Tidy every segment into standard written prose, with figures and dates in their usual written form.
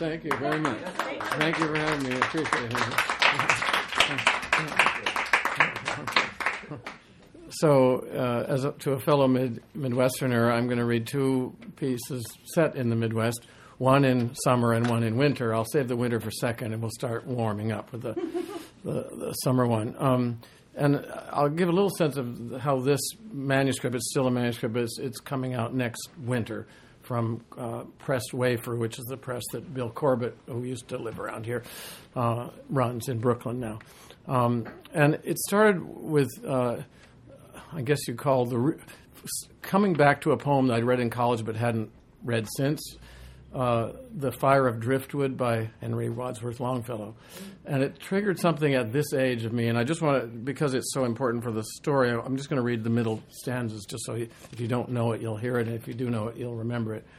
Thank you very much. Thank you for having me. I appreciate it. So, to a fellow Midwesterner, I'm going to read two pieces set in the Midwest, one in summer and one in winter. I'll save the winter for second, and we'll start warming up with the summer one. And I'll give a little sense of how this manuscript, it's still a manuscript, but it's coming out next winter from Pressed Wafer, which is the press that Bill Corbett, who used to live around here, runs in Brooklyn now. And it started with, I guess you'd call coming back to a poem that I'd read in college but hadn't read since, The Fire of Driftwood by Henry Wadsworth Longfellow. And it triggered something at this age of me, and I just want to, because it's so important for the story, I'm just going to read the middle stanzas just so if you don't know it, you'll hear it, and if you do know it, you'll remember it.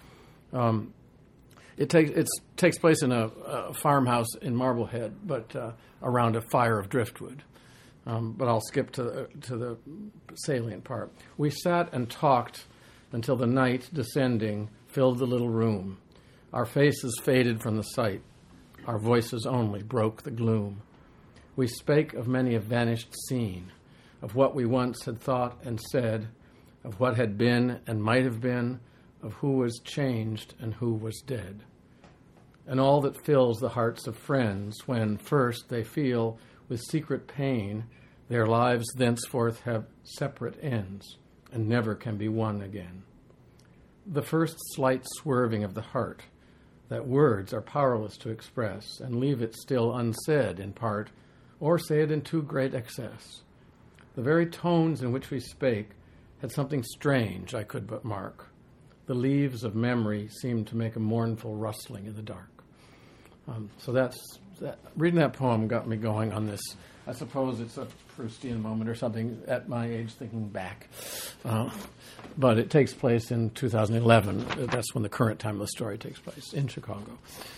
It takes place in a farmhouse in Marblehead, but around a fire of driftwood. But I'll skip to the salient part. We sat and talked until the night, descending, filled the little room. Our faces faded from the sight. Our voices only broke the gloom. We spake of many a vanished scene, of what we once had thought and said, of what had been and might have been, of who was changed and who was dead. And all that fills the hearts of friends when first they feel with secret pain their lives thenceforth have separate ends and never can be one again. The first slight swerving of the heart that words are powerless to express and leave it still unsaid in part, or say it in too great excess. The very tones in which we spake had something strange I could but mark. The leaves of memory seemed to make a mournful rustling in the dark. So that. Reading that poem got me going on this. I suppose it's a Proustian moment or something at my age, thinking back. But it takes place in 2011. That's when the current time of the story takes place in Chicago.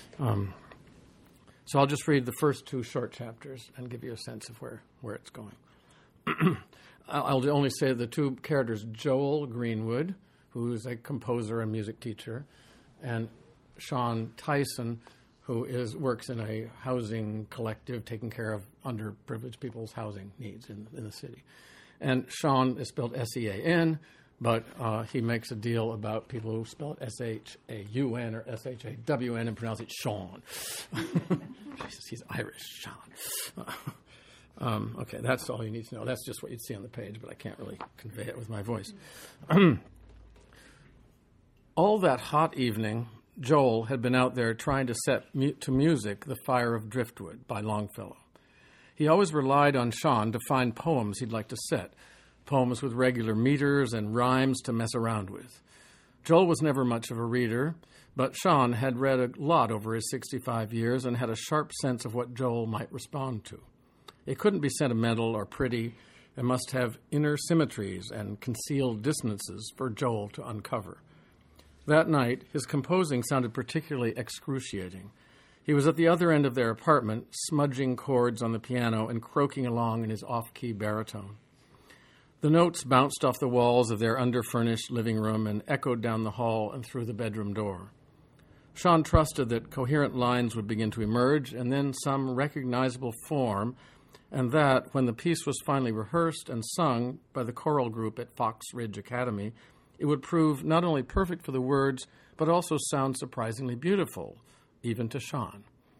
So I'll just read the first two short chapters and give you a sense of where it's going. I'll only say the two characters, Joel Greenwood, who is a composer and music teacher, and Sean Tyson, who works in a housing collective taking care of underprivileged people's housing needs in the city. And Sean is spelled S-E-A-N, but he makes a deal about people who spell it S-H-A-U-N or S-H-A-W-N and pronounce it Sean. Jesus, he's Irish, Sean. Okay, that's all you need to know. That's just what you'd see on the page, but I can't really convey it with my voice. All that hot evening, Joel had been out there trying to set to music The Fire of Driftwood by Longfellow. He always relied on Sean to find poems he'd like to set, poems with regular meters and rhymes to mess around with. Joel was never much of a reader, but Sean had read a lot over his 65 years and had a sharp sense of what Joel might respond to. It couldn't be sentimental or pretty. It must have inner symmetries and concealed dissonances for Joel to uncover. That night, his composing sounded particularly excruciating. He was at the other end of their apartment, smudging chords on the piano and croaking along in his off-key baritone. The notes bounced off the walls of their under-furnished living room and echoed down the hall and through the bedroom door. Sean trusted that coherent lines would begin to emerge and then some recognizable form, and that, when the piece was finally rehearsed and sung by the choral group at Fox Ridge Academy, it would prove not only perfect for the words, but also sound surprisingly beautiful, even to Sean.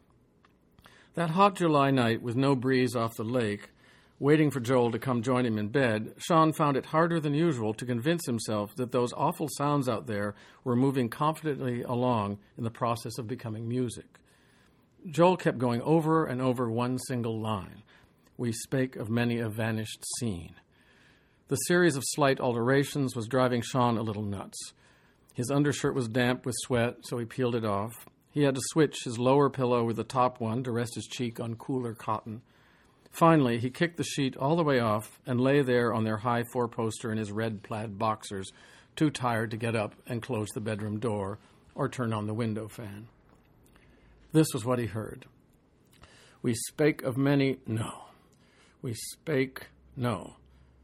That hot July night, with no breeze off the lake, waiting for Joel to come join him in bed, Sean found it harder than usual to convince himself that those awful sounds out there were moving confidently along in the process of becoming music. Joel kept going over and over one single line. We spake of many a vanished scene. The series of slight alterations was driving Sean a little nuts. His undershirt was damp with sweat, so he peeled it off. He had to switch his lower pillow with the top one to rest his cheek on cooler cotton. Finally, he kicked the sheet all the way off and lay there on their high four-poster in his red plaid boxers, too tired to get up and close the bedroom door or turn on the window fan. This was what he heard. We spake of many, no. We spake, no.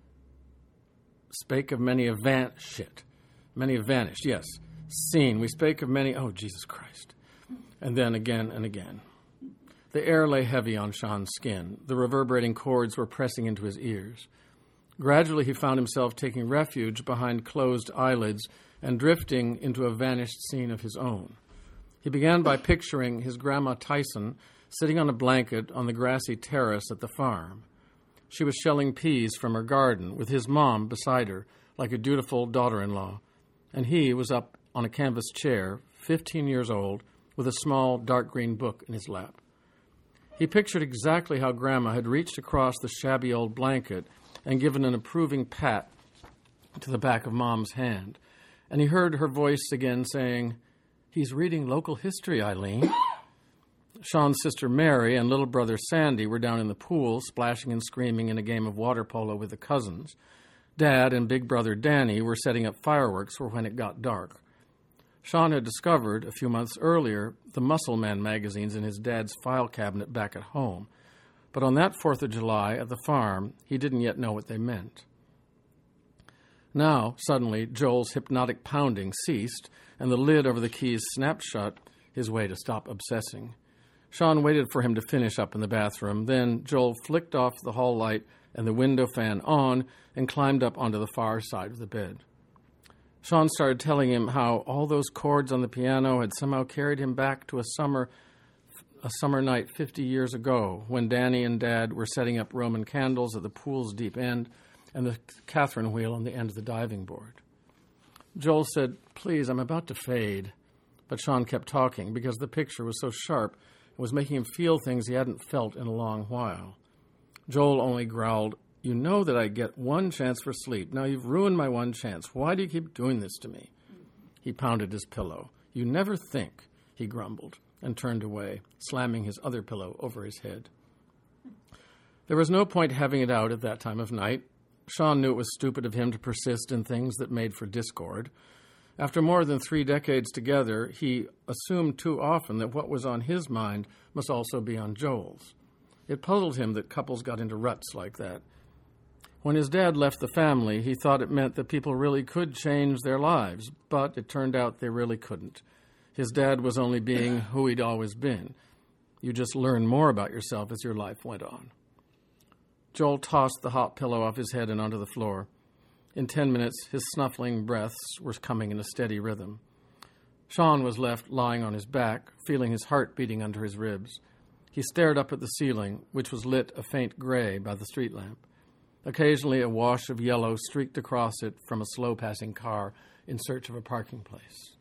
Spake of many a many have vanished, yes. Seen. We spake of many, oh, Jesus Christ. and then again and again. The air lay heavy on Sean's skin. The reverberating chords were pressing into his ears. Gradually, he found himself taking refuge behind closed eyelids and drifting into a vanished scene of his own. He began by picturing his Grandma Tyson sitting on a blanket on the grassy terrace at the farm. She was shelling peas from her garden with his mom beside her, like a dutiful daughter-in-law, and he was up on a canvas chair, 15 years old, with a small dark green book in his lap. He pictured exactly how Grandma had reached across the shabby old blanket and given an approving pat to the back of Mom's hand, and he heard her voice again saying, "He's reading local history, Eileen." Sean's sister Mary and little brother Sandy were down in the pool, splashing and screaming in a game of water polo with the cousins. Dad and big brother Danny were setting up fireworks for when it got dark. Sean had discovered, a few months earlier, the Muscle Man magazines in his dad's file cabinet back at home. But on that 4th of July at the farm, he didn't yet know what they meant. Now, suddenly, Joel's hypnotic pounding ceased, and the lid over the keys snapped shut, his way to stop obsessing. Sean waited for him to finish up in the bathroom. Then Joel flicked off the hall light and the window fan on and climbed up onto the far side of the bed. Sean started telling him how all those chords on the piano had somehow carried him back to a summer night 50 years ago when Danny and Dad were setting up Roman candles at the pool's deep end and the Catherine wheel on the end of the diving board. Joel said, "Please, I'm about to fade." But Sean kept talking because the picture was so sharp and was making him feel things he hadn't felt in a long while. Joel only growled, "You know that I get one chance for sleep. Now you've ruined my one chance. Why do you keep doing this to me?" He pounded his pillow. "You never think," he grumbled, and turned away, slamming his other pillow over his head. There was no point having it out at that time of night. Sean knew it was stupid of him to persist in things that made for discord. After more than 3 decades together, he assumed too often that what was on his mind must also be on Joel's. It puzzled him that couples got into ruts like that. When his dad left the family, he thought it meant that people really could change their lives, but it turned out they really couldn't. His dad was only being who he'd always been. You just learn more about yourself as your life went on. Joel tossed the hot pillow off his head and onto the floor. In 10 minutes, his snuffling breaths were coming in a steady rhythm. Sean was left lying on his back, feeling his heart beating under his ribs. He stared up at the ceiling, which was lit a faint gray by the street lamp. Occasionally, a wash of yellow streaked across it from a slow-passing car in search of a parking place.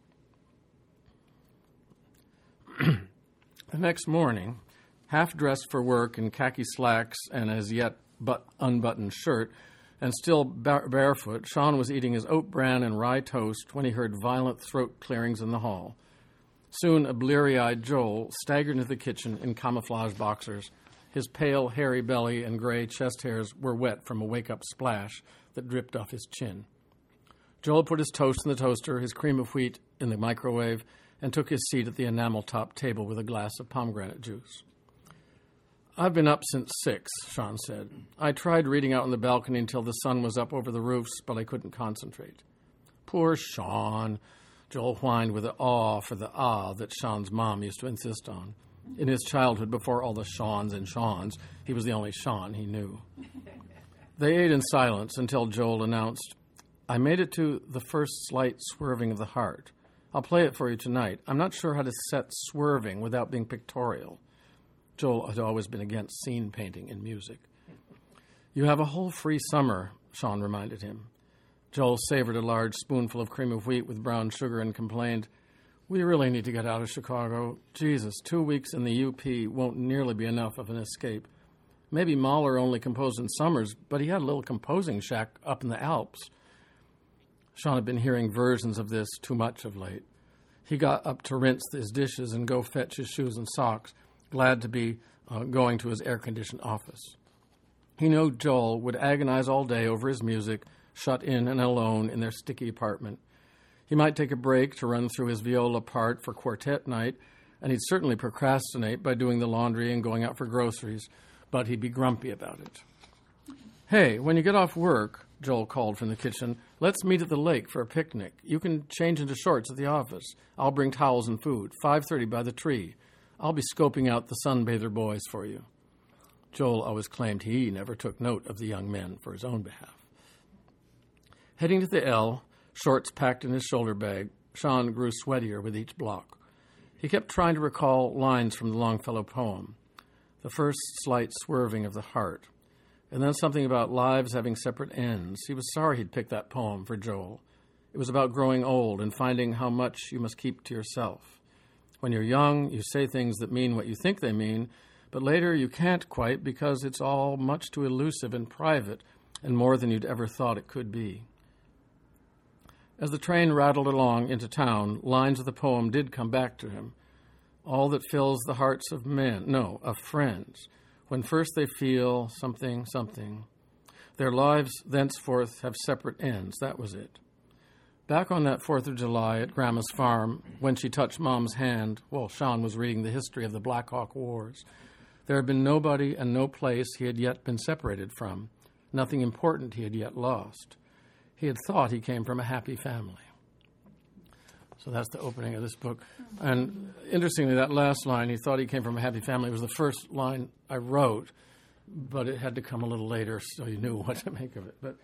The next morning, half-dressed for work in khaki slacks and as yet but unbuttoned shirt, and still barefoot, Sean was eating his oat bran and rye toast when he heard violent throat clearings in the hall. Soon, a bleary-eyed Joel staggered into the kitchen in camouflage boxers. His pale, hairy belly and gray chest hairs were wet from a wake-up splash that dripped off his chin. Joel put his toast in the toaster, his cream of wheat in the microwave, and took his seat at the enamel-topped table with a glass of pomegranate juice. "I've been up since 6, Sean said. "I tried reading out on the balcony until the sun was up over the roofs, but I couldn't concentrate." "Poor Sean," Joel whined with the awe for the that Sean's mom used to insist on. In his childhood, before all the Seans and Seans, he was the only Sean he knew. They ate in silence until Joel announced, "I made it to the first slight swerving of the heart. I'll play it for you tonight. I'm not sure how to set swerving without being pictorial." Joel had always been against scene painting in music. "You have a whole free summer," Sean reminded him. Joel savored a large spoonful of cream of wheat with brown sugar and complained, "We really need to get out of Chicago. Jesus, 2 weeks in the UP won't nearly be enough of an escape. Maybe Mahler only composed in summers, but he had a little composing shack up in the Alps." Sean had been hearing versions of this too much of late. He got up to rinse his dishes and go fetch his shoes and socks, glad to be going to his air-conditioned office. He knew Joel would agonize all day over his music, shut in and alone in their sticky apartment. He might take a break to run through his viola part for quartet night, and he'd certainly procrastinate by doing the laundry and going out for groceries, but he'd be grumpy about it. "Hey, when you get off work," Joel called from the kitchen, Let's meet at the lake for a picnic. You can change into shorts at the office. I'll bring towels and food. 5:30 by the tree. I'll be scoping out the sunbather boys for you. Joel always claimed he never took note of the young men for his own behalf. Heading to the L, shorts packed in his shoulder bag, Sean grew sweatier with each block. He kept trying to recall lines from the Longfellow poem, the first slight swerving of the heart, and then something about lives having separate ends. He was sorry he'd picked that poem for Joel. It was about growing old and finding how much you must keep to yourself. When you're young, you say things that mean what you think they mean, but later you can't quite because it's all much too elusive and private and more than you'd ever thought it could be. As the train rattled along into town, lines of the poem did come back to him. All that fills the hearts of men, of friends, when first they feel something, their lives thenceforth have separate ends. That was it. Back on that 4th of July at Grandma's farm, when she touched Mom's hand, Sean was reading the history of the Black Hawk Wars. There had been nobody and no place he had yet been separated from, nothing important he had yet lost. He had thought he came from a happy family. So that's the opening of this book. And interestingly, that last line, he thought he came from a happy family, was the first line I wrote, but it had to come a little later so you knew what to make of it. But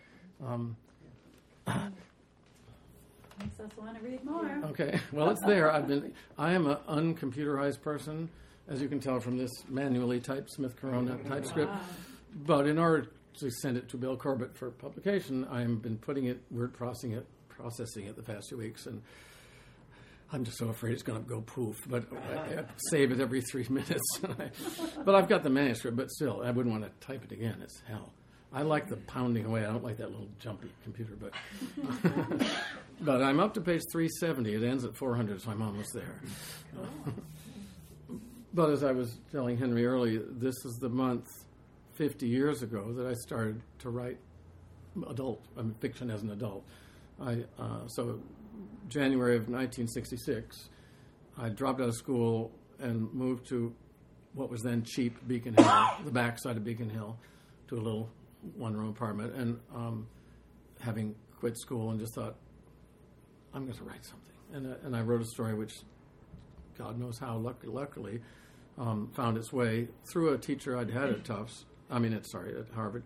makes us want to read more. Okay, well, it's there. I am an uncomputerized person, as you can tell from this manually typed Smith Corona typescript. Wow. But in order to send it to Bill Corbett for publication, I've been word processing it the past 2 weeks, and I'm just so afraid it's going to go poof. But I save it every 3 minutes. But I've got the manuscript, but still, I wouldn't want to type it again. It's hell. I like the pounding away. I don't like that little jumpy computer, but but I'm up to page 370. It ends at 400, so I'm almost there. But as I was telling Henry earlier, this is the month 50 years ago that I started to write fiction as an adult. So January of 1966, I dropped out of school and moved to what was then cheap Beacon Hill, the backside of Beacon Hill, to a little one-room apartment, and having quit school and just thought, I'm going to write something. And I wrote a story which, God knows how, luckily, found its way through a teacher I'd had at at Harvard,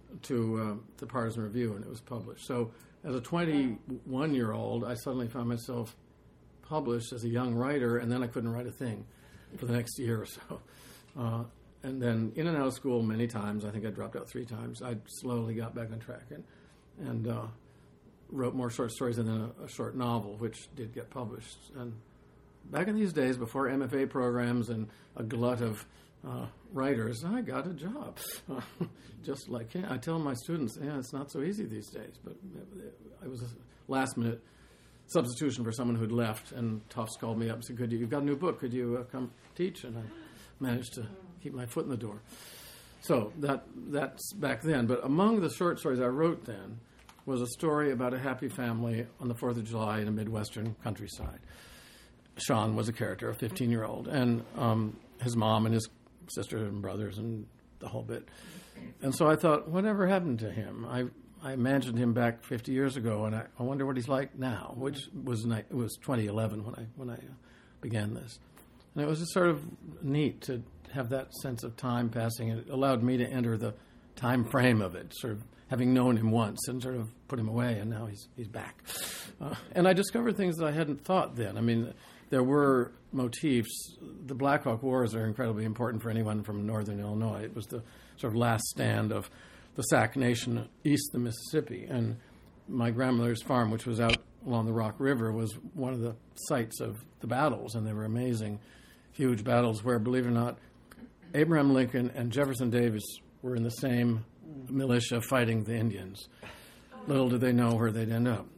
to the Partisan Review, and it was published. So as a 21-year-old, I suddenly found myself published as a young writer, and then I couldn't write a thing for the next year or so. And then in and out of school many times. I think I dropped out 3 times. I slowly got back on track and wrote more short stories and then a short novel, which did get published. And back in these days, before MFA programs and a glut of writers, I got a job. Just like I tell my students, it's not so easy these days. But it was a last-minute substitution for someone who'd left, and Tufts called me up and said, you've got a new book. Could you come teach? And I managed to keep my foot in the door. So that's back then. But among the short stories I wrote then was a story about a happy family on the 4th of July in a Midwestern countryside. Sean was a character, a 15-year-old, and his mom and his sister and brothers and the whole bit. And so I thought, whatever happened to him? I imagined him back 50 years ago, and I wonder what he's like now, which was 2011 when I began this. And it was just sort of neat to have that sense of time passing. It allowed me to enter the time frame of it, sort of having known him once and sort of put him away, and now he's back. And I discovered things that I hadn't thought then. I mean, there were motifs. The Black Hawk Wars are incredibly important for anyone from northern Illinois. It was the sort of last stand of the Sac Nation east of the Mississippi. And my grandmother's farm, which was out along the Rock River, was one of the sites of the battles, and they were amazing, huge battles where, believe it or not, Abraham Lincoln and Jefferson Davis were in the same militia fighting the Indians. Little did they know where they'd end up.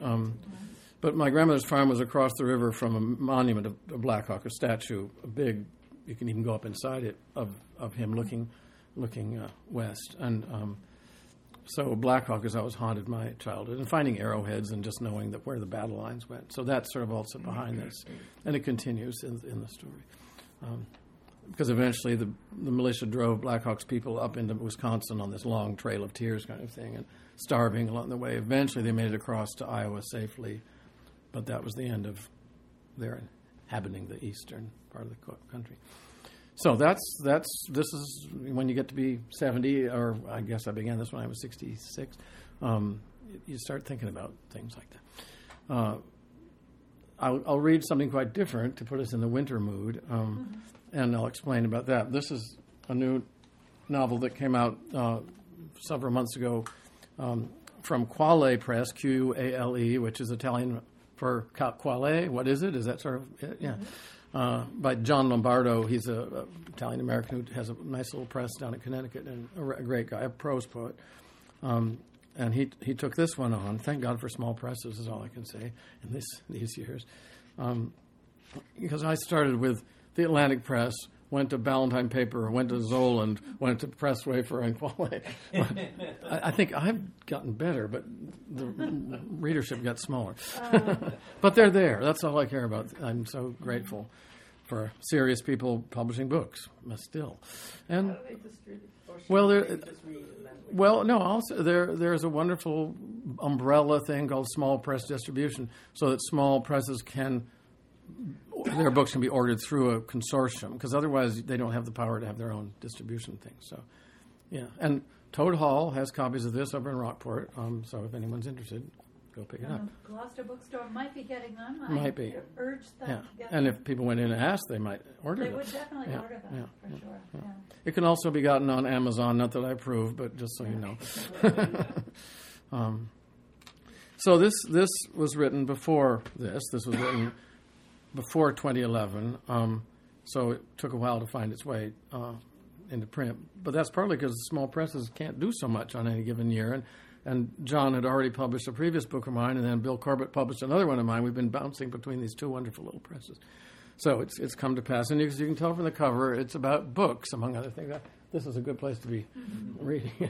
But my grandmother's farm was across the river from a monument of Black Hawk, a statue, a big, you can even go up inside it, of him looking west. And so Black Hawk has always haunted my childhood, and finding arrowheads and just knowing that where the battle lines went. So that's sort of also behind this, and it continues in the story. because eventually the militia drove Black Hawk's people up into Wisconsin on this long trail of tears kind of thing, and starving along the way. Eventually they made it across to Iowa safely, but that was the end of their inhabiting the eastern part of the country. So this is when you get to be 70, or I guess I began this when I was 66. You start thinking about things like that. I'll read something quite different to put us in the winter mood, and I'll explain about that. This is a new novel that came out several months ago from Quale Press, Quale, which is Italian for quale. What is it? Is that sort of it? Yeah. By John Lombardo. He's a Italian-American who has a nice little press down in Connecticut, and a great guy, a prose poet. And he took this one on. Thank God for small presses is all I can say in these years. Because I started with the Atlantic Press, went to Ballantine Paper, went to Zoland, went to Press Wafer and Quale. I think I've gotten better, but the readership got smaller. But they're there. That's all I care about. I'm so grateful for serious people publishing books, still. And how do they distribute? No. Also, there's a wonderful umbrella thing called small press distribution, so that small presses their books can be ordered through a consortium, because otherwise they don't have the power to have their own distribution thing. So, yeah. And Toad Hall has copies of this over in Rockport, so if anyone's interested, go pick it up. Gloucester Bookstore might be getting them. Might be. I urge them Yeah. to get And them. if people went in and asked, they might order They them. would definitely order them, yeah, for sure. Yeah. It can also be gotten on Amazon, not that I approve, but just so you know. So this was written before this. This was written before 2011, so it took a while to find its way into print. But that's partly because small presses can't do so much on any given year. And John had already published a previous book of mine, and then Bill Corbett published another one of mine. We've been bouncing between these two wonderful little presses. So it's come to pass. And you can tell from the cover, it's about books, among other things. This is a good place to be reading it.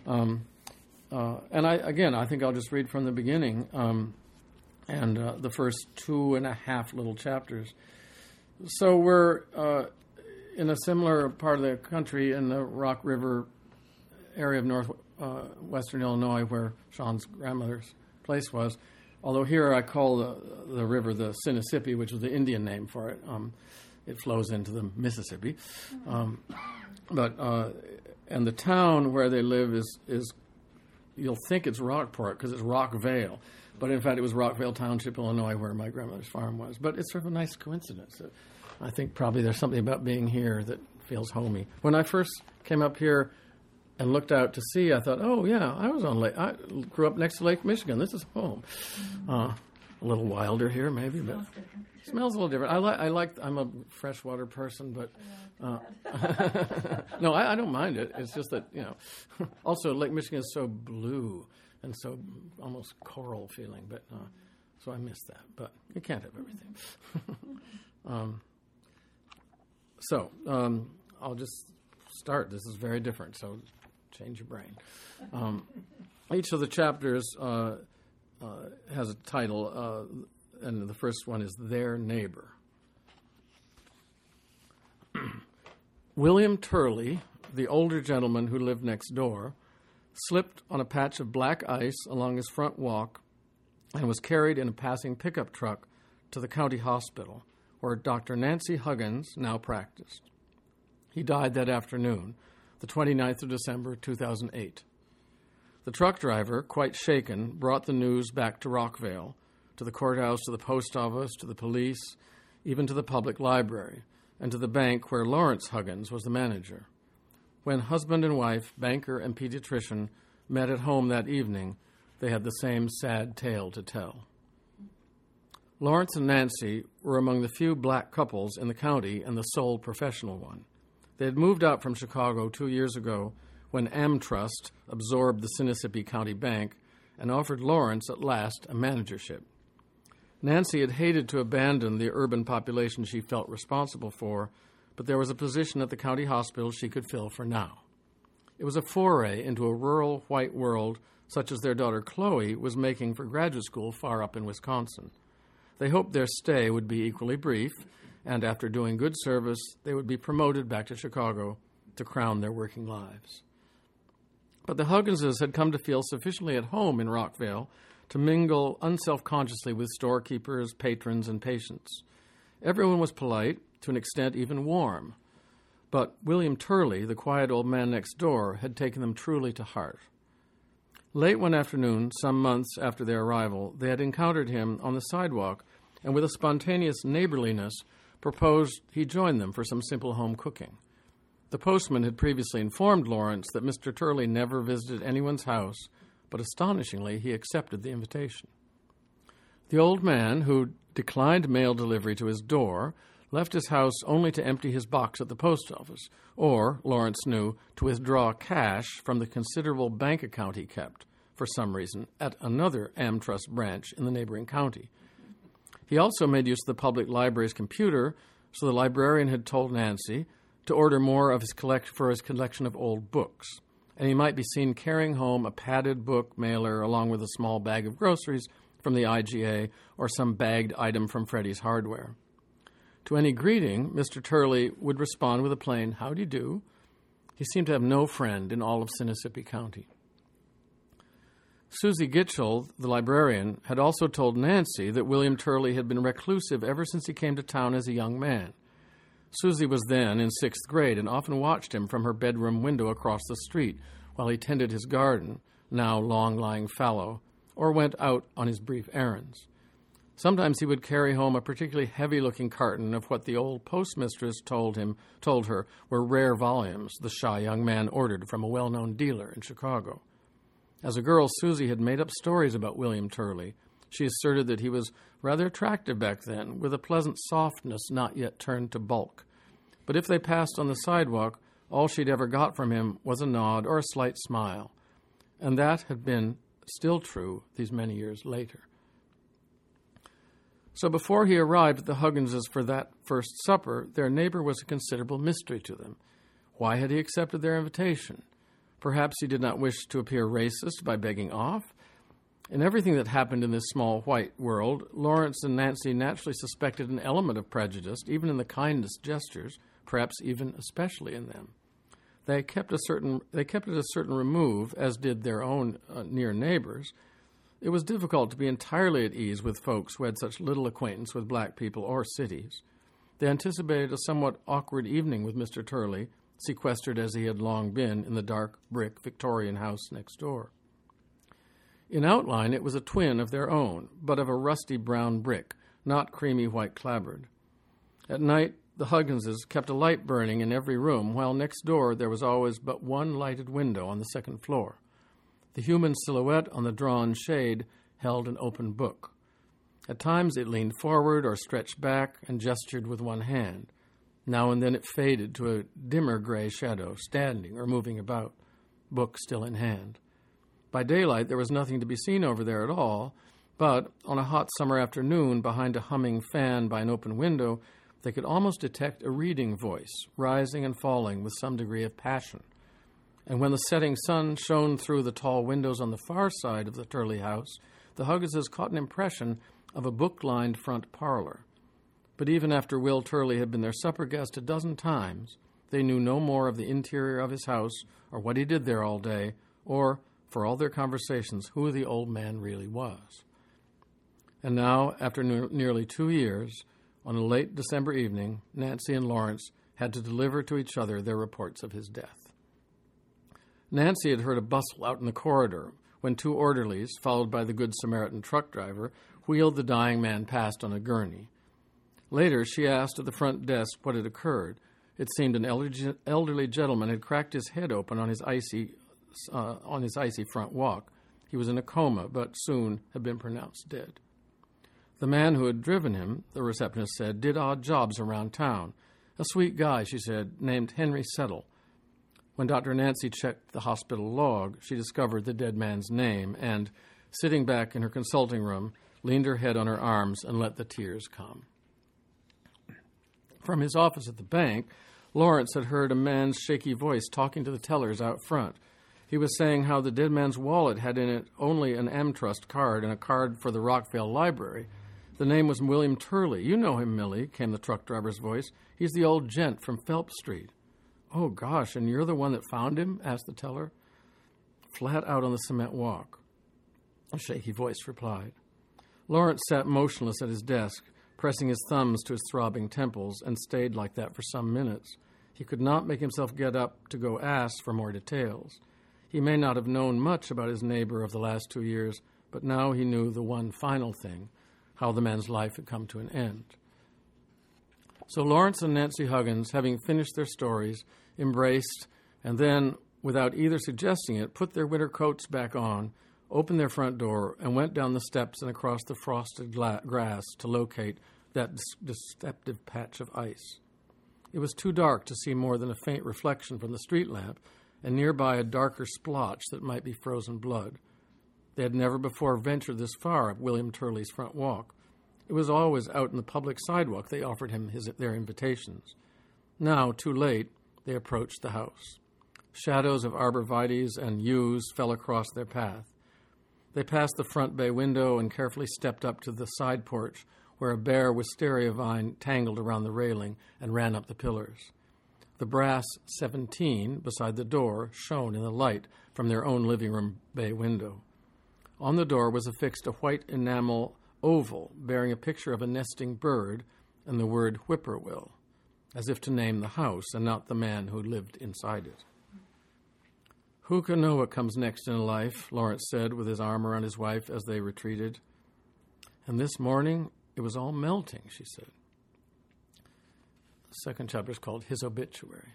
And I think I'll just read from the beginning. And the first 2.5 little chapters. So we're in a similar part of the country in the Rock River area of northwestern Illinois, where Sean's grandmother's place was. Although here I call the river the Sinisippi, which is the Indian name for it. It flows into the Mississippi. And the town where they live is you'll think it's Rockport because it's Rockvale. But in fact, it was Rockvale Township, Illinois, where my grandmother's farm was. But it's sort of a nice coincidence. I think probably there's something about being here that feels homey. When I first came up here and looked out to sea, I thought, oh, yeah, I was on lake. I grew up next to Lake Michigan. This is home. A little wilder here, maybe, but it smells a little different. I'm a freshwater person, but no, I don't mind it. It's just that, also Lake Michigan is so blue and so almost coral feeling, but so I miss that. But you can't have everything. I'll just start. This is very different, so change your brain. Each of the chapters has a title, and the first one is Their Neighbor. William Turley, the older gentleman who lived next door, slipped on a patch of black ice along his front walk and was carried in a passing pickup truck to the county hospital, where Dr. Nancy Huggins now practiced. He died that afternoon, the 29th of December, 2008. The truck driver, quite shaken, brought the news back to Rockvale, to the courthouse, to the post office, to the police, even to the public library, and to the bank where Lawrence Huggins was the manager. When husband and wife, banker and pediatrician, met at home that evening, they had the same sad tale to tell. Lawrence and Nancy were among the few black couples in the county and the sole professional one. They had moved out from Chicago 2 years ago when AmTrust absorbed the Sinisippi County Bank and offered Lawrence at last a managership. Nancy had hated to abandon the urban population she felt responsible for, but there was a position at the county hospital she could fill for now. It was a foray into a rural white world such as their daughter Chloe was making for graduate school far up in Wisconsin. They hoped their stay would be equally brief, and after doing good service, they would be promoted back to Chicago to crown their working lives. But the Hugginses had come to feel sufficiently at home in Rockvale to mingle unselfconsciously with storekeepers, patrons, and patients. Everyone was polite, to an extent even warm. But William Turley, the quiet old man next door, had taken them truly to heart. Late one afternoon, some months after their arrival, they had encountered him on the sidewalk and with a spontaneous neighborliness proposed he join them for some simple home cooking. The postman had previously informed Lawrence that Mr. Turley never visited anyone's house, but astonishingly he accepted the invitation. The old man, who declined mail delivery to his door, left his house only to empty his box at the post office, or, Lawrence knew, to withdraw cash from the considerable bank account he kept, for some reason, at another AmTrust branch in the neighboring county. He also made use of the public library's computer, so the librarian had told Nancy to order more of his collection of old books, and he might be seen carrying home a padded book mailer along with a small bag of groceries from the IGA or some bagged item from Freddie's Hardware. To any greeting, Mr. Turley would respond with a plain, "How do you do?" He seemed to have no friend in all of Sinisippi County. Susie Gitchell, the librarian, had also told Nancy that William Turley had been reclusive ever since he came to town as a young man. Susie was then in 6th grade and often watched him from her bedroom window across the street while he tended his garden, now long-lying fallow, or went out on his brief errands. Sometimes he would carry home a particularly heavy-looking carton of what the old postmistress told her were rare volumes the shy young man ordered from a well-known dealer in Chicago. As a girl, Susie had made up stories about William Turley. She asserted that he was rather attractive back then, with a pleasant softness not yet turned to bulk. But if they passed on the sidewalk, all she'd ever got from him was a nod or a slight smile. And that had been still true these many years later. So before he arrived at the Hugginses for that first supper, their neighbor was a considerable mystery to them. Why had he accepted their invitation? Perhaps he did not wish to appear racist by begging off. In everything that happened in this small white world, Lawrence and Nancy naturally suspected an element of prejudice, even in the kindest gestures, perhaps even especially in them. They kept it at a certain remove, as did their own near neighbors. It was difficult to be entirely at ease with folks who had such little acquaintance with black people or cities. They anticipated a somewhat awkward evening with Mr. Turley, sequestered as he had long been in the dark brick Victorian house next door. In outline, it was a twin of their own, but of a rusty brown brick, not creamy white clapboard. At night, the Hugginses kept a light burning in every room, while next door there was always but one lighted window on the second floor. The human silhouette on the drawn shade held an open book. At times it leaned forward or stretched back and gestured with one hand. Now and then it faded to a dimmer gray shadow, standing or moving about, book still in hand. By daylight there was nothing to be seen over there at all, but on a hot summer afternoon, behind a humming fan by an open window, they could almost detect a reading voice, rising and falling with some degree of passion. And when the setting sun shone through the tall windows on the far side of the Turley house, the Hugginses caught an impression of a book-lined front parlor. But even after Will Turley had been their supper guest a dozen times, they knew no more of the interior of his house or what he did there all day, or, for all their conversations, who the old man really was. And now, after nearly 2 years, on a late December evening, Nancy and Lawrence had to deliver to each other their reports of his death. Nancy had heard a bustle out in the corridor when 2 orderlies, followed by the Good Samaritan truck driver, wheeled the dying man past on a gurney. Later, she asked at the front desk what had occurred. It seemed an elderly gentleman had cracked his head open on his icy front walk. He was in a coma, but soon had been pronounced dead. The man who had driven him, the receptionist said, did odd jobs around town. A sweet guy, she said, named Henry Settle. When Dr. Nancy checked the hospital log, she discovered the dead man's name and, sitting back in her consulting room, leaned her head on her arms and let the tears come. From his office at the bank, Lawrence had heard a man's shaky voice talking to the tellers out front. He was saying how the dead man's wallet had in it only an AmTrust card and a card for the Rockvale Library, The name was William Turley. You know him, Millie, came the truck driver's voice. He's the old gent from Phelps Street. Oh, gosh, and you're the one that found him? Asked the teller. Flat out on the cement walk. A shaky voice replied. Lawrence sat motionless at his desk, pressing his thumbs to his throbbing temples, and stayed like that for some minutes. He could not make himself get up to go ask for more details. He may not have known much about his neighbor of the last 2 years, but now he knew the one final thing, how the man's life had come to an end. So Lawrence and Nancy Huggins, having finished their stories, embraced, and then, without either suggesting it, put their winter coats back on, opened their front door, and went down the steps and across the frosted grass to locate that deceptive patch of ice. It was too dark to see more than a faint reflection from the street lamp, and nearby a darker splotch that might be frozen blood. They had never before ventured this far up William Turley's front walk. It was always out in the public sidewalk they offered him their invitations. Now, too late, they approached the house. Shadows of arborvitaes and yews fell across their path. They passed the front bay window and carefully stepped up to the side porch, where a bare wisteria vine tangled around the railing and ran up the pillars. The brass 17 beside the door shone in the light from their own living room bay window. On the door was affixed a white enamel oval bearing a picture of a nesting bird and the word whippoorwill, as if to name the house and not the man who lived inside it. Who can know what comes next in life, Lawrence said with his arm around his wife as they retreated. And this morning, it was all melting, she said. The second chapter is called His Obituary.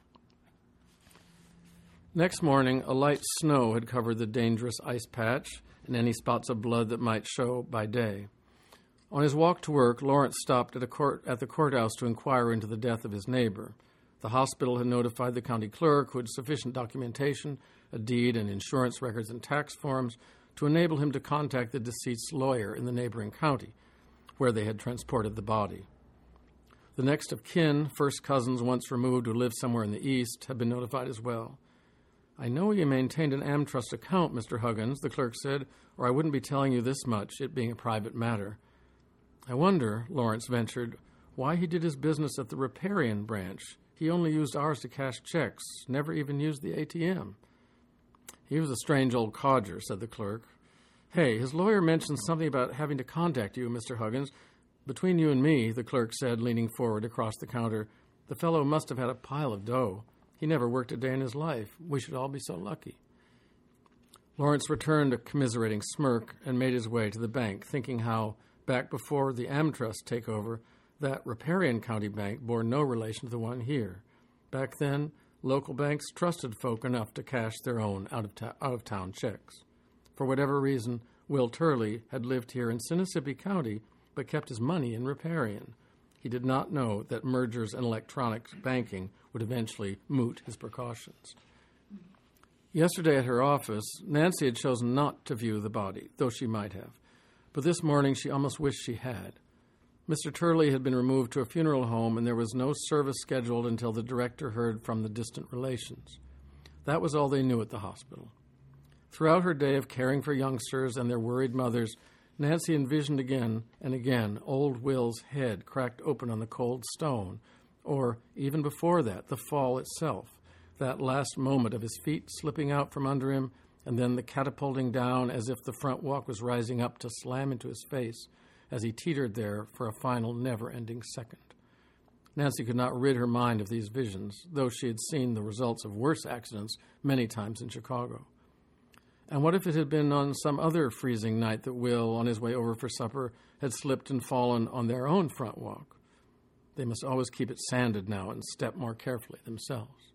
Next morning, a light snow had covered the dangerous ice patch and any spots of blood that might show by day. On his walk to work, Lawrence stopped at the courthouse to inquire into the death of his neighbor. The hospital had notified the county clerk, who had sufficient documentation, a deed and insurance records and tax forms, to enable him to contact the deceased's lawyer in the neighboring county, where they had transported the body. The next of kin, first cousins once removed who lived somewhere in the east, had been notified as well. I know you maintained an AmTrust account, Mr. Huggins, the clerk said, or I wouldn't be telling you this much, it being a private matter. I wonder, Lawrence ventured, why he did his business at the Riparian branch. He only used ours to cash checks, never even used the ATM. He was a strange old codger, said the clerk. Hey, his lawyer mentioned something about having to contact you, Mr. Huggins. Between you and me, the clerk said, leaning forward across the counter, the fellow must have had a pile of dough. He never worked a day in his life. We should all be so lucky. Lawrence returned a commiserating smirk and made his way to the bank, thinking how, back before the AmTrust takeover, that Riparian County Bank bore no relation to the one here. Back then, local banks trusted folk enough to cash their own out-of-town checks. For whatever reason, Will Turley had lived here in Sinisippi County, but kept his money in Riparian. He did not know that mergers and electronic banking would eventually moot his precautions. Yesterday at her office, Nancy had chosen not to view the body, though she might have. But this morning she almost wished she had. Mr. Turley had been removed to a funeral home, and there was no service scheduled until the director heard from the distant relations. That was all they knew at the hospital. Throughout her day of caring for youngsters and their worried mothers, Nancy envisioned again and again old Will's head cracked open on the cold stone, or, even before that, the fall itself, that last moment of his feet slipping out from under him, and then the catapulting down as if the front walk was rising up to slam into his face as he teetered there for a final never-ending second. Nancy could not rid her mind of these visions, though she had seen the results of worse accidents many times in Chicago. And what if it had been on some other freezing night that Will, on his way over for supper, had slipped and fallen on their own front walk? They must always keep it sanded now and step more carefully themselves.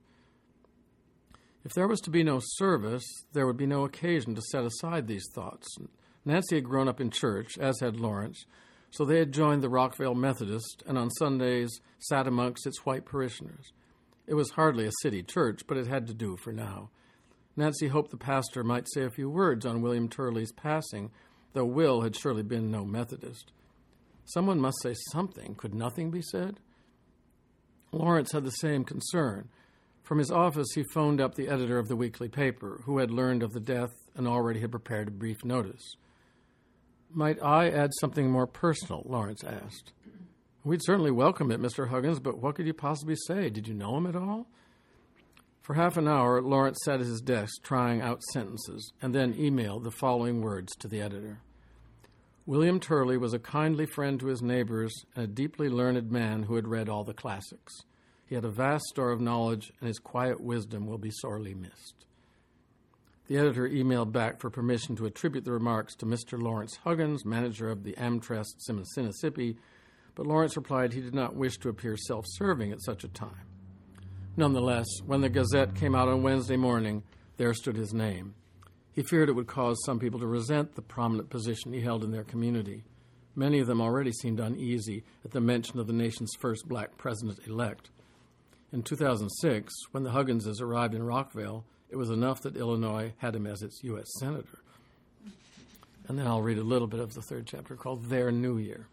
If there was to be no service, there would be no occasion to set aside these thoughts. Nancy had grown up in church, as had Lawrence, so they had joined the Rockvale Methodist and on Sundays sat amongst its white parishioners. It was hardly a city church, but it had to do for now. Nancy hoped the pastor might say a few words on William Turley's passing, though Will had surely been no Methodist. Someone must say something. Could nothing be said? Lawrence had the same concern. From his office, he phoned up the editor of the weekly paper, who had learned of the death and already had prepared a brief notice. Might I add something more personal? Lawrence asked. We'd certainly welcome it, Mr. Huggins, but what could you possibly say? Did you know him at all? For half an hour, Lawrence sat at his desk trying out sentences and then emailed the following words to the editor. William Turley was a kindly friend to his neighbors and a deeply learned man who had read all the classics. He had a vast store of knowledge, and his quiet wisdom will be sorely missed. The editor emailed back for permission to attribute the remarks to Mr. Lawrence Huggins, manager of the Amtrust Sinnissippi, but Lawrence replied he did not wish to appear self-serving at such a time. Nonetheless, when the Gazette came out on Wednesday morning, there stood his name. He feared it would cause some people to resent the prominent position he held in their community. Many of them already seemed uneasy at the mention of the nation's first black president-elect. In 2006, when the Hugginses arrived in Rockville, it was enough that Illinois had him as its U.S. Senator. And then I'll read a little bit of the third chapter called Their New Year.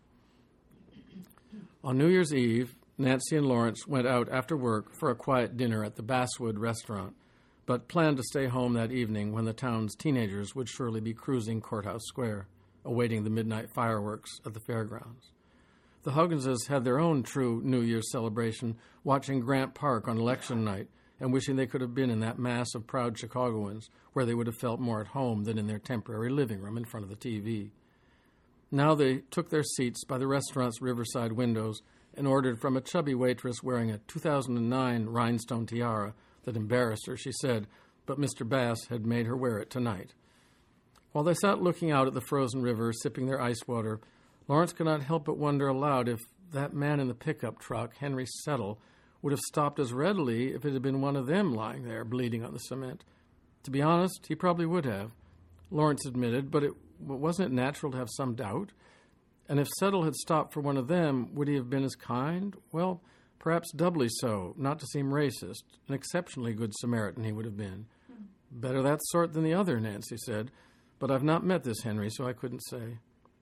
On New Year's Eve, Nancy and Lawrence went out after work for a quiet dinner at the Basswood restaurant, but planned to stay home that evening when the town's teenagers would surely be cruising Courthouse Square, awaiting the midnight fireworks at the fairgrounds. The Hugginses had their own true New Year's celebration, watching Grant Park on election night and wishing they could have been in that mass of proud Chicagoans where they would have felt more at home than in their temporary living room in front of the TV. Now they took their seats by the restaurant's riverside windows and ordered from a chubby waitress wearing a 2009 rhinestone tiara that embarrassed her, she said, but Mr. Bass had made her wear it tonight. While they sat looking out at the frozen river, sipping their ice water, Lawrence could not help but wonder aloud if that man in the pickup truck, Henry Settle, would have stopped as readily if it had been one of them lying there bleeding on the cement. To be honest, he probably would have, Lawrence admitted, but wasn't it natural to have some doubt? And if Settle had stopped for one of them, would he have been as kind? Well, perhaps doubly so, not to seem racist. An exceptionally good Samaritan he would have been. Better that sort than the other, Nancy said, but I've not met this Henry, so I couldn't say.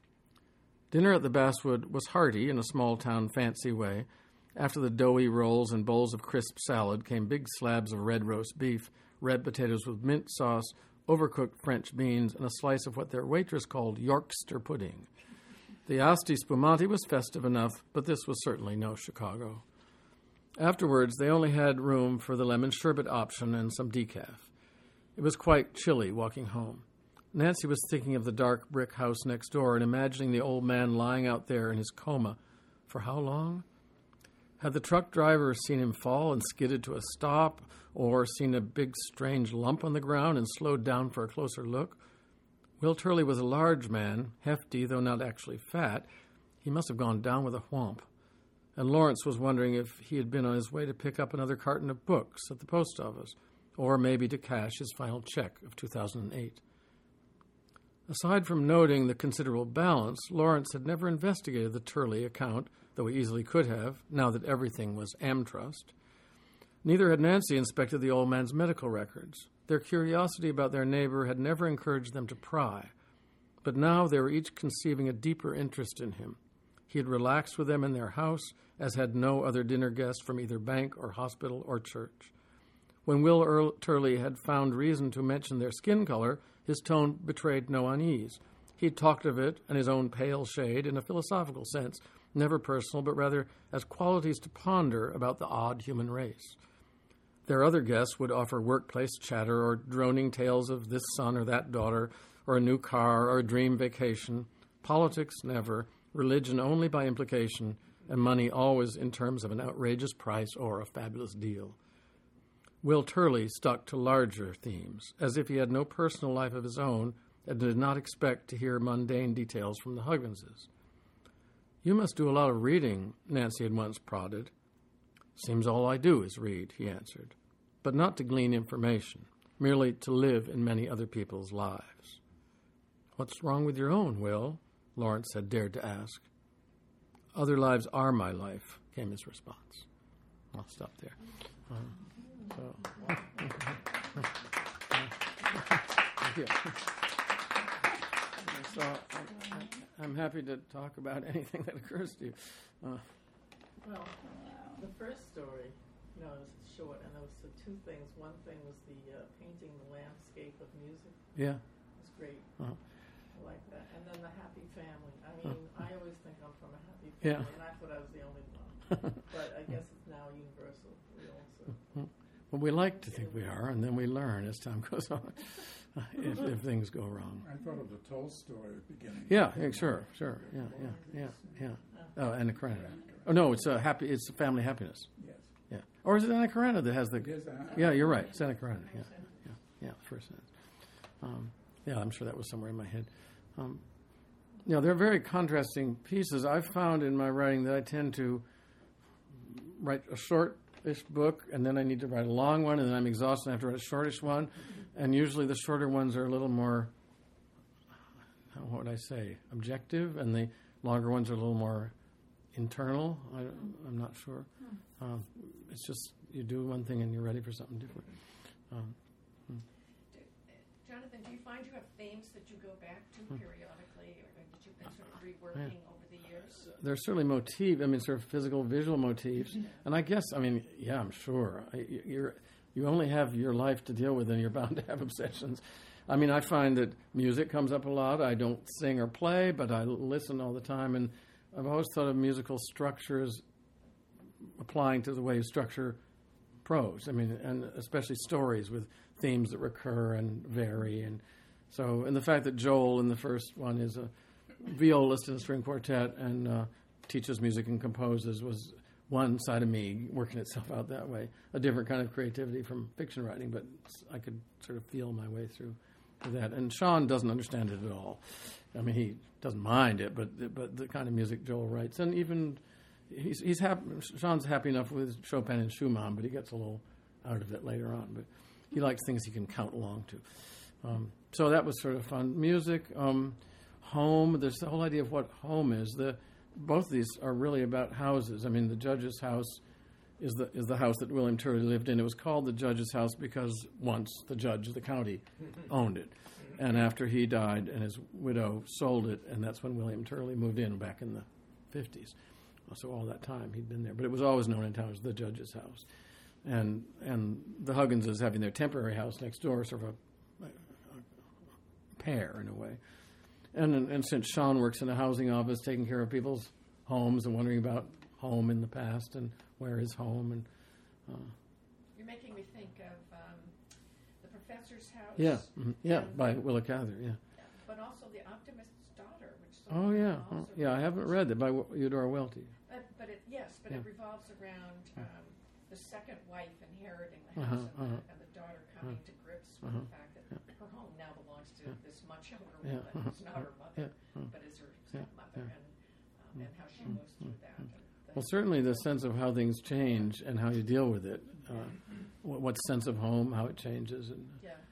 Dinner at the Basswood was hearty in a small-town fancy way. After the doughy rolls and bowls of crisp salad came big slabs of red roast beef, red potatoes with mint sauce, overcooked French beans, and a slice of what their waitress called Yorkster pudding. The Asti Spumante was festive enough, but this was certainly no Chicago. Afterwards, they only had room for the lemon sherbet option and some decaf. It was quite chilly walking home. Nancy was thinking of the dark brick house next door and imagining the old man lying out there in his coma. For how long? Had the truck driver seen him fall and skidded to a stop, or seen a big strange lump on the ground and slowed down for a closer look? Will Turley was a large man, hefty though not actually fat. He must have gone down with a whomp. And Lawrence was wondering if he had been on his way to pick up another carton of books at the post office, or maybe to cash his final check of 2008. Aside from noting the considerable balance, Lawrence had never investigated the Turley account, though he easily could have, now that everything was Amtrust. Neither had Nancy inspected the old man's medical records. Their curiosity about their neighbor had never encouraged them to pry, but now they were each conceiving a deeper interest in him. He had relaxed with them in their house, as had no other dinner guest from either bank or hospital or church. When Will Turley had found reason to mention their skin color, his tone betrayed no unease. He talked of it and his own pale shade in a philosophical sense, never personal, but rather as qualities to ponder about the odd human race. Their other guests would offer workplace chatter or droning tales of this son or that daughter, or a new car or a dream vacation. Politics, never. Religion only by implication, and money always in terms of an outrageous price or a fabulous deal. Will Turley stuck to larger themes, as if he had no personal life of his own and did not expect to hear mundane details from the Hugginses. You must do a lot of reading, Nancy had once prodded. Seems all I do is read, he answered, but not to glean information, merely to live in many other people's lives. What's wrong with your own, Will? Lawrence had dared to ask. Other lives are my life, came his response. I'll stop there. So I'm happy to talk about anything that occurs to you. Well, the first story, is short, and there was the two things. One thing was the painting the landscape of music. Yeah. It was great. Uh-huh. like that. And then the happy family. I mean, I always think I'm from a happy Yeah. family, and I thought I was the only one. But I guess it's now universal. We also. Well, we like to think we are, and then we learn as time goes on if things go wrong. I thought of the Tolstoy beginning. Yeah, sure. Yeah. Oh, Anna Karenina. Oh no, it's It's family happiness. Yes. Yeah. Or is it Anna Karenina that has the? It is Anna. Yeah, you're right. It's Anna Karenina. Yeah. First sentence. Yeah, I'm sure that was somewhere in my head. They're very contrasting pieces. I've found in my writing that I tend to write a short-ish book, and then I need to write a long one, and then I'm exhausted and I have to write a shortish one. And usually the shorter ones are a little more, what would I say, objective, and the longer ones are a little more internal. I'm not sure. It's just you do one thing and you're ready for something different. Jonathan, do you find you have themes that you go back to periodically, or that you've been sort of reworking over the years? There's certainly sort of physical, visual motifs. And I guess, I'm sure. You only have your life to deal with, and you're bound to have obsessions. I find that music comes up a lot. I don't sing or play, but I listen all the time. And I've always thought of musical structures applying to the way you structure prose. And especially stories with themes that recur and vary. And the fact that Joel in the first one is a violist in a string quartet and teaches music and composes was one side of me working itself out that way. A different kind of creativity from fiction writing, but I could sort of feel my way through that. And Sean doesn't understand it at all. He doesn't mind it, but the kind of music Joel writes, and even he's happy. Sean's happy enough with Chopin and Schumann, but he gets a little out of it later on. But he likes things he can count along to. So that was sort of fun. Music, home. There's the whole idea of what home is. Both of these are really about houses. The judge's house is the house that William Turley lived in. It was called the judge's house because once the judge of the county owned it. And after he died and his widow sold it, and that's when William Turley moved in back in the 50s. So all that time he'd been there. But it was always known in town as the judge's house. And the Hugginses having their temporary house next door, sort of a pair in a way. And since Sean works in a housing office taking care of people's homes and wondering about home in the past and where is home. And You're making me think of The Professor's House. Yeah, by Willa Cather, yeah. But also The Optimist's Daughter, which I haven't read that by Eudora Welty. But it revolves around the second wife inheriting the house and the daughter coming to grips with the fact that her home now belongs to this much younger woman who's not her mother, but is her stepmother, and how she moves through that. Well, certainly the sense of how things change and how you deal with it. What sense of home, how it changes. And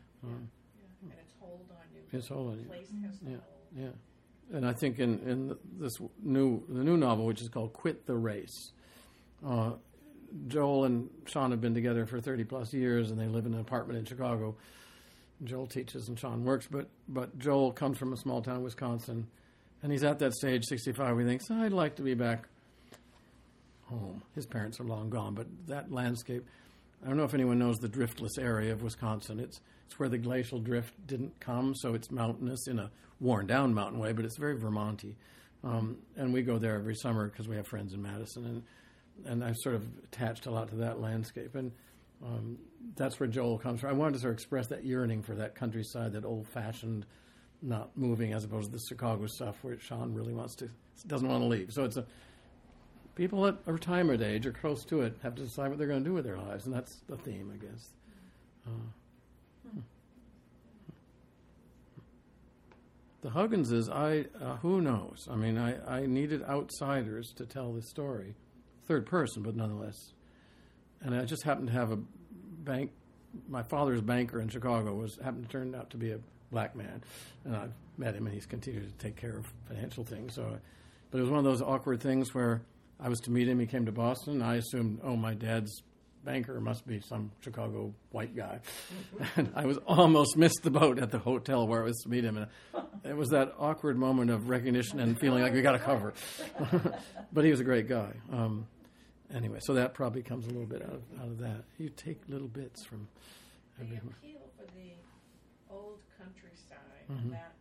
and its hold on you. Its hold on you. The place has the hold. Yeah. And I think in the new novel, which is called Quit the Race, Joel and Sean have been together for 30 plus years, and they live in an apartment in Chicago. Joel teaches and Sean works, but Joel comes from a small town in Wisconsin, and he's at that stage, 65, where he thinks, I'd like to be back home. His parents are long gone, but that landscape, I don't know if anyone knows the driftless area of Wisconsin. It's where the glacial drift didn't come, so it's mountainous in a worn-down mountain way, but it's very Vermont-y. And we go there every summer because we have friends in Madison, and I've sort of attached a lot to that landscape. And that's where Joel comes from. I wanted to sort of express that yearning for that countryside, that old-fashioned, not moving, as opposed to the Chicago stuff where Sean really doesn't want to leave. So it's people at a retirement age or close to it have to decide what they're going to do with their lives, and that's the theme, I guess. The Hugginses, who knows? I needed outsiders to tell the story, third person, but nonetheless. And I just happened to have my father's banker in Chicago happened to turn out to be a black man, and I've met him, and he's continued to take care of financial things. But it was one of those awkward things where I was to meet him. He came to Boston. I assumed, my dad's banker must be some Chicago white guy. And I was almost missed the boat at the hotel where I was to meet him. And it was that awkward moment of recognition and feeling like we got to cover. But he was a great guy. Anyway, so that probably comes a little bit out of that. You take little bits from The everything. appeal for the old countryside, that life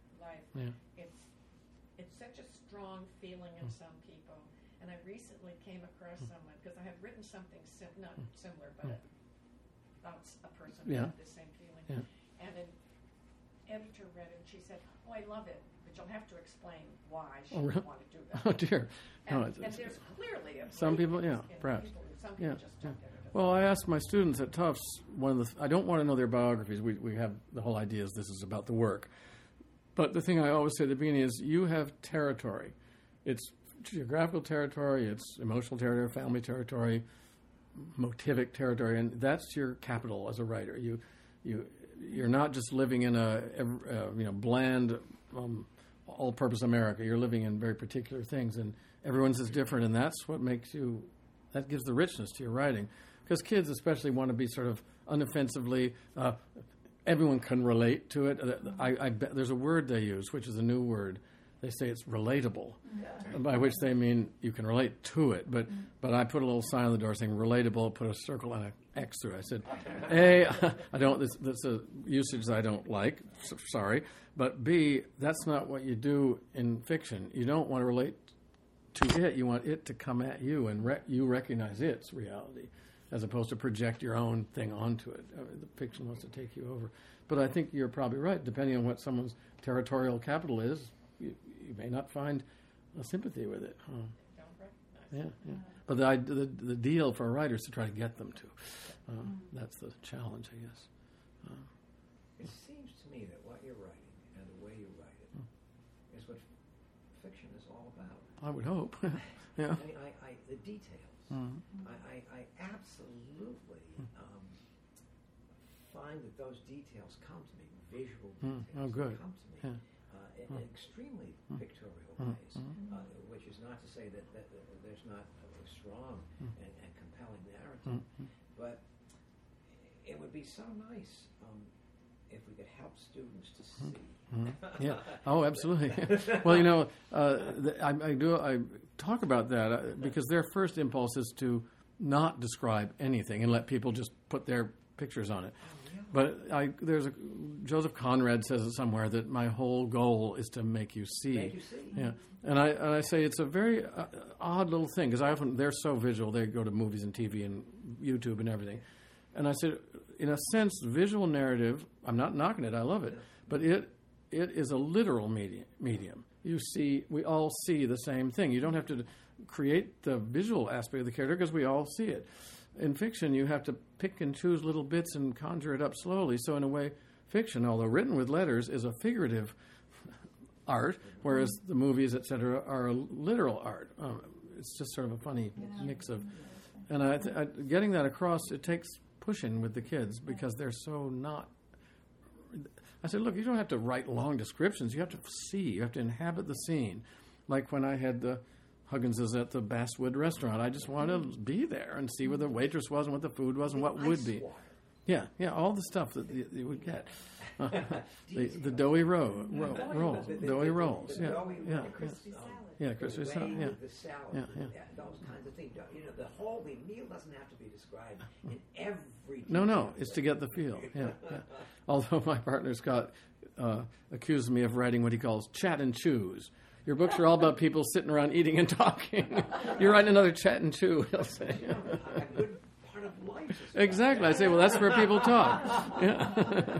it's such a strong feeling in some people. And I recently came across someone, because I had written something not similar, but about a person who had the same feeling. Yeah. And an editor read it, and she said, "Oh, I love it, but you'll have to explain why she Oh, really? would want to do that." Oh dear. And, No, and there's clearly a some people, break in perhaps. people, some people just don't get it. Well, I asked my students at Tufts, I don't want to know their biographies. We have the whole idea is this is about the work. But the thing I always say at the beginning is you have territory. It's geographical territory, it's emotional territory, family territory, motivic territory, and that's your capital as a writer. You're not just living in a bland, all-purpose America. You're living in very particular things, and everyone's is different, and that's what that gives the richness to your writing. Because kids especially want to be sort of unoffensively, everyone can relate to it. I bet there's a word they use, which is a new word. They say it's relatable, by which they mean you can relate to it. But I put a little sign on the door saying relatable, put a circle and an X through it. I said, A, I don't. That's a usage I don't like. Sorry, but B, that's not what you do in fiction. You don't want to relate to it. You want it to come at you, and you recognize its reality, as opposed to project your own thing onto it. The fiction wants to take you over. But I think you're probably right. Depending on what someone's territorial capital is, you may not find a sympathy with it. Don't recognize it. Yeah. But the deal for a writer is to try to get them to. That's the challenge, I guess. It seems to me that what you're writing and the way you write it is what fiction is all about. I would hope. Yeah. I mean, the details. I absolutely find that those details come to me, visual details. Oh, good. Come to me. Yeah. In extremely pictorial ways, which is not to say that there's not a strong and compelling narrative, but it would be so nice if we could help students to see. Yeah. Oh, absolutely. Well, I talk about that because their first impulse is to not describe anything and let people just put their pictures on it. But Joseph Conrad says it somewhere that my whole goal is to make you see. Make you see. Yeah, and I say it's a very odd little thing because they're so visual. They go to movies and TV and YouTube and everything, and I said, in a sense, visual narrative. I'm not knocking it. I love it, but it is a literal medium. We all see the same thing. You don't have to create the visual aspect of the character because we all see it. In fiction, you have to pick and choose little bits and conjure it up slowly. So in a way, fiction, although written with letters, is a figurative art, whereas the movies, etc., are a literal art. It's just sort of a funny mix of... And getting that across, it takes pushing with the kids because they're so not... I said, look, you don't have to write long descriptions. You have to see. You have to inhabit the scene. Like when I had the Hugginses at the Basswood restaurant. I just wanted to be there and see where the waitress was and what the food was and what would be. Yeah, all the stuff that you would get. The doughy rolls. Doughy rolls. Yeah, crispy salad. Yeah. The salad, those kinds of things. The meal doesn't have to be described in every detail. No, it's to get the feel. Yeah. Although my partner Scott accuses me of writing what he calls chat and chews. Your books are all about people sitting around eating and talking. You're writing another chat and chew, he'll say. A good part of life is exactly. I say, well, that's where people talk. Yeah.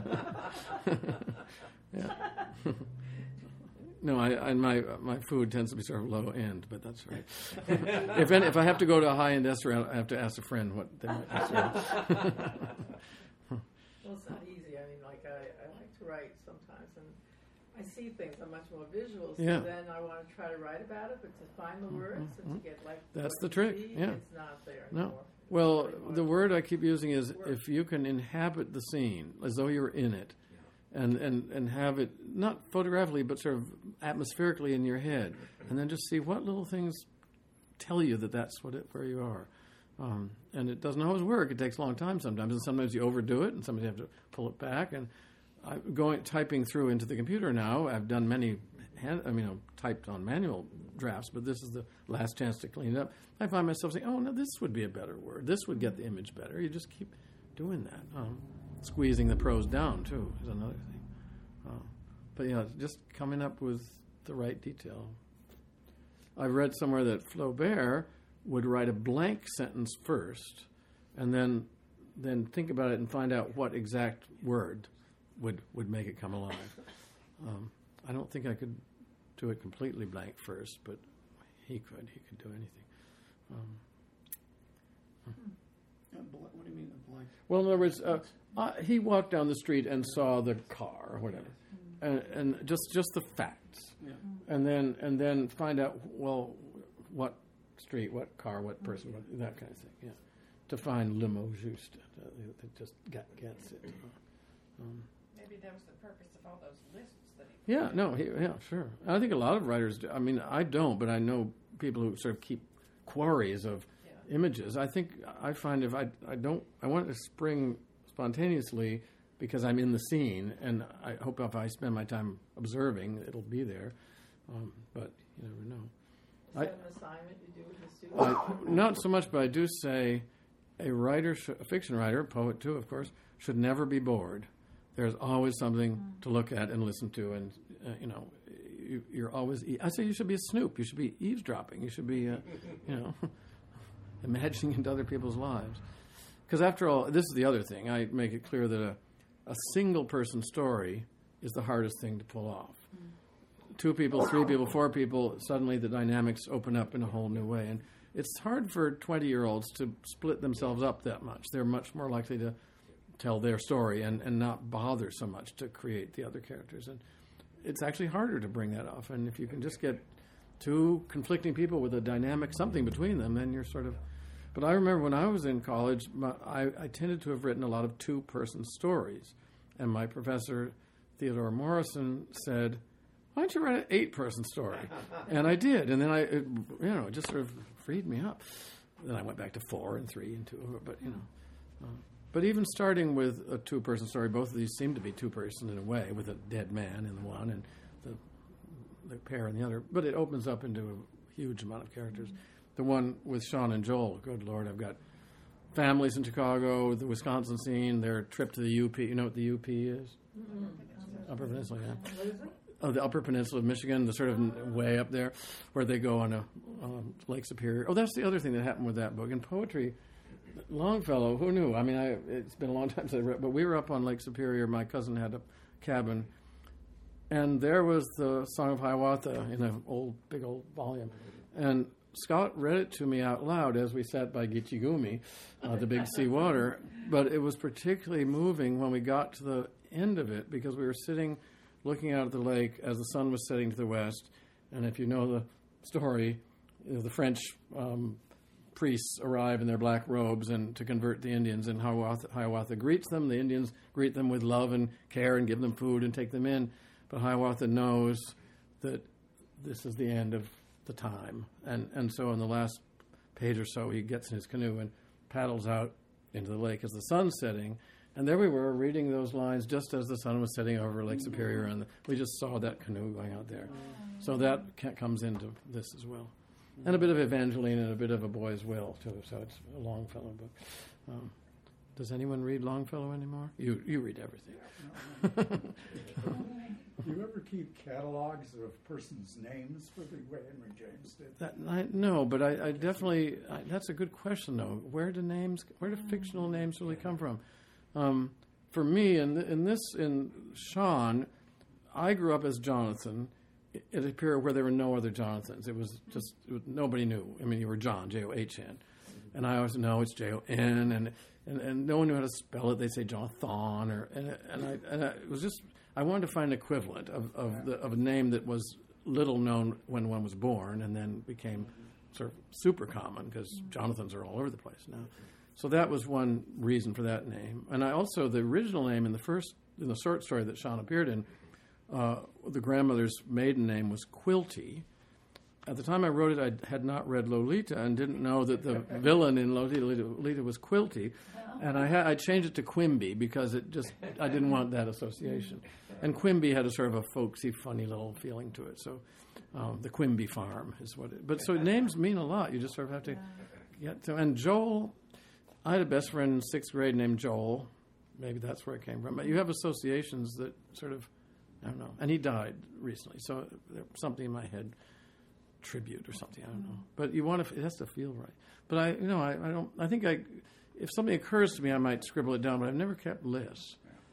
Yeah. No, my food tends to be sort of low end, but that's right. If I have to go to a high end restaurant, I have to ask a friend what they might serve. Well, it's not easy. I mean, like I like to write sometimes, and I see things. I'm much more visual, so then I want to try to write about it, but to find the words and to get that's what the you trick. see, Yeah, it's not there no. anymore. Well, the word I keep using is if you can inhabit the scene as though you're in it, and have it not photographically but sort of atmospherically in your head, and then just see what little things tell you that's where you are. And it doesn't always work. It takes a long time sometimes, and sometimes you overdo it, and sometimes you have to pull it back. And I'm typing through into the computer now. I've done many, typed on manual drafts, but this is the last chance to clean it up. I find myself saying, oh, no, this would be a better word. This would get the image better. You just keep doing that. Squeezing the prose down, too, is another thing. But just coming up with the right detail. I've read somewhere that Flaubert would write a blank sentence first, and then think about it and find out what exact word would make it come alive. I don't think I could do it completely blank first, but he could. He could do anything. What do you mean a blank? Well, in other words, he walked down the street and saw the car or whatever, and just the facts, and then find out, well, what street, what car, what person, that kind of thing. Yeah, to find le mot juste, that just gets it. Maybe that was the purpose of all those lists that he. Yeah, sure. I think a lot of writers do. I mean, I don't, but I know people who sort of keep quarries of images. I find if I want it to spring spontaneously because I'm in the scene, and I hope if I spend my time observing, it'll be there. But you never know. Is that an assignment you do with the students? Not so much, but I do say a fiction writer, poet too, of course, should never be bored. There's always something to look at and listen to, and you're always. I say you should be a snoop. You should be eavesdropping. You should be, imagining into other people's lives. Because after all, this is the other thing. I make it clear that a single person story is the hardest thing to pull off. 2 people, 3 people, 4 people, suddenly the dynamics open up in a whole new way. And it's hard for 20-year-olds to split themselves up that much. They're much more likely to tell their story and not bother so much to create the other characters. And it's actually harder to bring that off. And if you can just get 2 conflicting people with a dynamic something between them, then you're sort of... But I remember when I was in college, I tended to have written a lot of 2-person stories. And my professor, Theodore Morrison, said, why don't you write an 8-person story? And I did. And then it just sort of freed me up. Then I went back to 4 and 3 and 2. But, but even starting with a 2-person story, both of these seem to be 2-person in a way, with a dead man in the one and the pair in the other. But it opens up into a huge amount of characters. The one with Sean and Joel, good Lord, I've got families in Chicago, the Wisconsin scene, their trip to the UP. You know what the UP is? Upper Peninsula, yeah. What is it? Oh, the Upper Peninsula of Michigan, the sort of way up there, where they go on a Lake Superior. Oh, that's the other thing that happened with that book. In poetry, Longfellow, who knew? I mean, it's been a long time since I read, but we were up on Lake Superior. My cousin had a cabin, and there was the Song of Hiawatha in an big old volume. And Scott read it to me out loud as we sat by Gichigumi, the big sea water. But it was particularly moving when we got to the end of it, because we were sitting looking out at the lake as the sun was setting to the west. And if you know the story, the French priests arrive in their black robes and to convert the Indians, and Hiawatha greets them. The Indians greet them with love and care and give them food and take them in. But Hiawatha knows that this is the end of the time. And so in the last page or so, he gets in his canoe and paddles out into the lake as the sun's setting. And there we were reading those lines just as the sun was setting over Lake Superior, and we just saw that canoe going out there. So that comes into this as well. And a bit of Evangeline and a bit of A Boy's Will, too. So it's a Longfellow book. Does anyone read Longfellow anymore? You read everything. Do you ever keep catalogs of persons' names for the way Henry James did? No, but I definitely... that's a good question, though. Where do fictional names really come from? For me, in Sean, I grew up as Jonathan at a period where there were no other Jonathans. It was nobody knew. I mean, you were John, John. And I always know it's Jon, and no one knew how to spell it. They'd say Jonathan, it was just... I wanted to find an equivalent of a name that was little known when one was born, and then became sort of super common, because Jonathans are all over the place now. So that was one reason for that name. And I also, the original name in the short story that Sean appeared in, the grandmother's maiden name was Quilty. At the time I wrote it, I had not read Lolita and didn't know that the villain in Lolita was Quilty. And I changed it to Quimby because I didn't want that association. And Quimby had a sort of a folksy, funny little feeling to it. So the Quimby farm is what it... But so names mean a lot. You just sort of have to get to... And Joel... I had a best friend in 6th grade named Joel. Maybe that's where it came from. But you have associations that sort of I don't know. And he died recently, so there's something in my head, tribute or something. I don't know. But you want to. It has to feel right. But I don't. I think if something occurs to me, I might scribble it down. But I've never kept lists.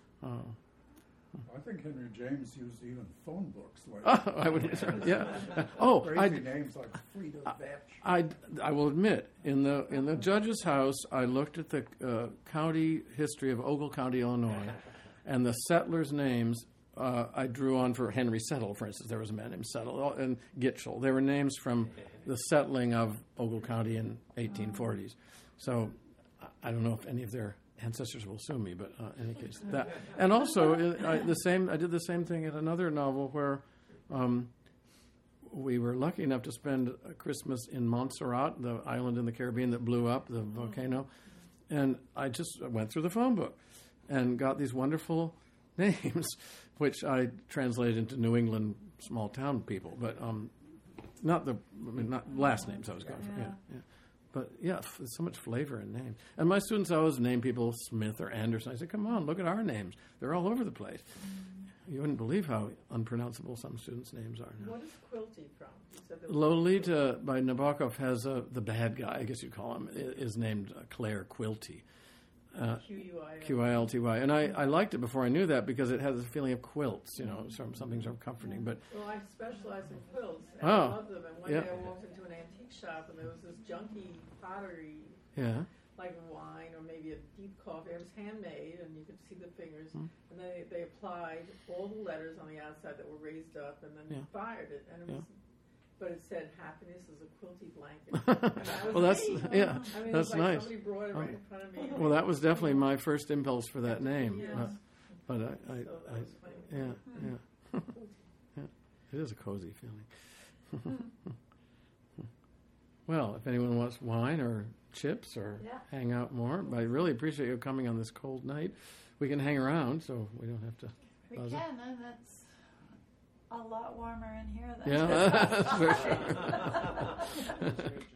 I think Henry James used even phone books. I would, yeah. Oh, crazy names like Frida Vetch. I will admit, in the judge's house, I looked at the county history of Ogle County, Illinois, and the settlers' names. I drew on for Henry Settle, for instance. There was a man named Settle and Gitchell. They were names from the settling of Ogle County in 1840s. So I don't know if any of their ancestors will sue me, but in any case, that. And also, I did the same thing at another novel where we were lucky enough to spend Christmas in Montserrat, the island in the Caribbean that blew up, the volcano. And I just went through the phone book and got these wonderful names, which I translated into New England small town people, but not last names I was going for. Yeah. But yeah, there's so much flavor in names. And my students always name people Smith or Anderson. I said, come on, look at our names. They're all over the place. You wouldn't believe how unpronounceable some students' names are now. What is Quilty from? You said that Lolita by Nabokov has the bad guy, I guess you'd call him, is named Claire Quilty. Quilty. And I liked it before I knew that because it has a feeling of quilts, something sort of comforting. But well, I specialize in quilts, and I love them. And one day I walked into an antique shop, and there was this junky pottery, like wine or maybe a deep coffee. It was handmade, and you could see the fingers. And they applied all the letters on the outside that were raised up, and then fired it. And it was. But it said, "Happiness is a quilty blanket." Well, that's that's like nice. Somebody brought it right in front of me. Well, that was definitely my first impulse for that name. Yes. But yeah, it is a cozy feeling. Well, if anyone wants wine or chips or hang out more, but I really appreciate you coming on this cold night. We can hang around, so we don't have to. We can, and that's a lot warmer in here than that's for sure.